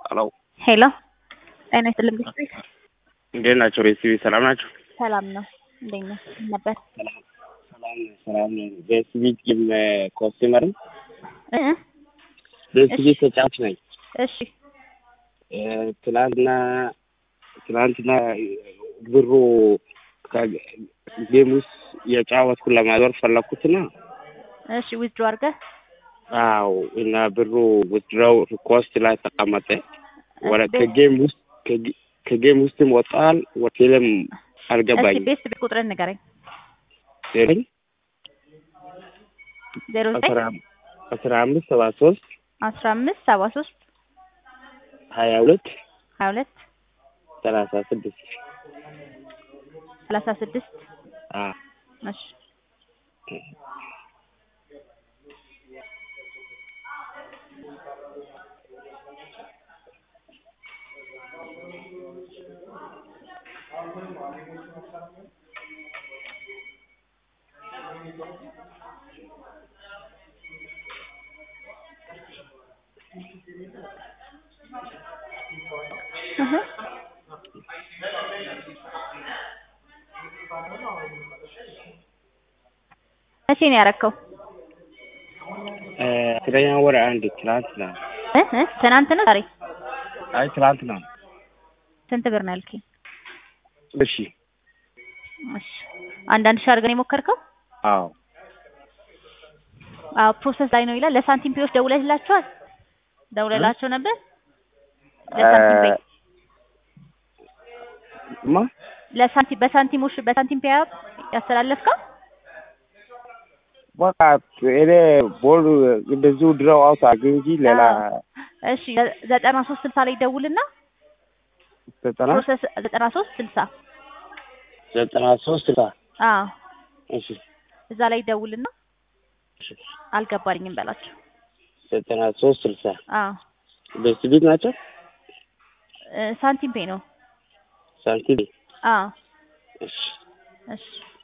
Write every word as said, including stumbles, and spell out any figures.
Hello. ሄሎ ጤና ይስጥልኝ ዲስትሪክት እንዴት ናቸው? ሬሲፒ ሰላም ናቸው? ሰላም ነው። እንዴት ነህ? ነበር ሰላም ሰላም ሰላም ሬሲፒ ቲም ኮስተመር እ ሬሲፒ ተጫዋች ነኝ። እሺ ትላንትና ትላንትና ብሩ ከጌም ውስጥ የጫወትኩ ለማዞር ፈለኩትና እሺ ዊዝድሮ አድርገህ አዎ እና ብሩ ዊዝድሮው ሪኮስት ላይ ተቀመጠ። ወደ ከጌም ውስጥ ከጌም ውስጥም ወጣል ወቴለም አልገባኝ። እሺ ቤስት ቁጥርን ንገረኝ። ዘጠኝ ዜሮ ዘጠኝ አስራ አምስት ሰባ ሶስት አስራ አምስት ሰባ ሶስት ሀያ ሁለት ሀያ ሁለት ሰላሳ ስድስት ሰላሳ ስድስት አ እሺ መቼ ነው ያረከው? እ ትናንትና ወር አንድ ትናንትና እ እ ትናንት ነው ዛሬ? አይ ትናንትና። ስንት ብር ነው ያልከኝ? እሺ እሺ አንዳንድ ሺህ አድርገን የሞከርከው? አዎ አዎ ፕሮሰስ ላይ ነው ይላል። ለሳንቲም ፒዎች ደውለህላቸዋል? ደውለላቸው ነበር? ለሳንቲም ፒ ማ ለሳንቲም በሳንቲሞሽ በሳንቲም ፒ ያስተላለፍከው? በቃ እኔ ቦል እንደዚሁ ድረው አውት አድርገኝ እንጂ ሌላ እሺ ዘጠና ሶስት ስልሳ ላይ ደውልና ዘጠና ፕሮሰስ ዘጠና ሶስት ስልሳ ዘጠና ሶስት ስልሳ አዎ እሺ እዛ ላይ ደውልና አልገባኝም በላቸው። ዘጠና ሶስት ስልሳ አዎ በስቢት ናቸው? ሳንቲም ፔ ነው። ሳንቲም አዎ እሺ እሺ